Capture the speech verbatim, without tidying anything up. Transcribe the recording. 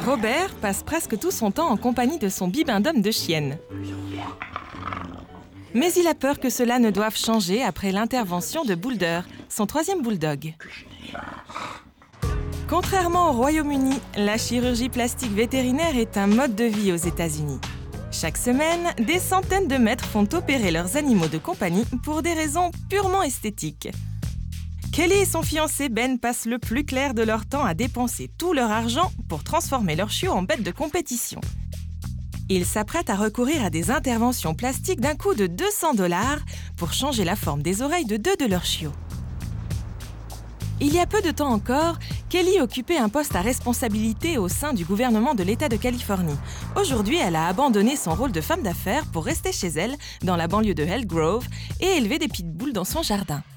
Robert passe presque tout son temps en compagnie de son bibendum de chienne. Mais il a peur que cela ne doive changer après l'intervention de Boulder, son troisième bulldog. Contrairement au Royaume-Uni, la chirurgie plastique vétérinaire est un mode de vie aux États-Unis. Chaque semaine, des centaines de maîtres font opérer leurs animaux de compagnie pour des raisons purement esthétiques. Kelly et son fiancé Ben passent le plus clair de leur temps à dépenser tout leur argent pour transformer leurs chiots en bêtes de compétition. Ils s'apprêtent à recourir à des interventions plastiques d'un coût de deux cents dollars pour changer la forme des oreilles de deux de leurs chiots. Il y a peu de temps encore, Kelly occupait un poste à responsabilité au sein du gouvernement de l'État de Californie. Aujourd'hui, elle a abandonné son rôle de femme d'affaires pour rester chez elle, dans la banlieue de Elk Grove, et élever des pitbulls dans son jardin.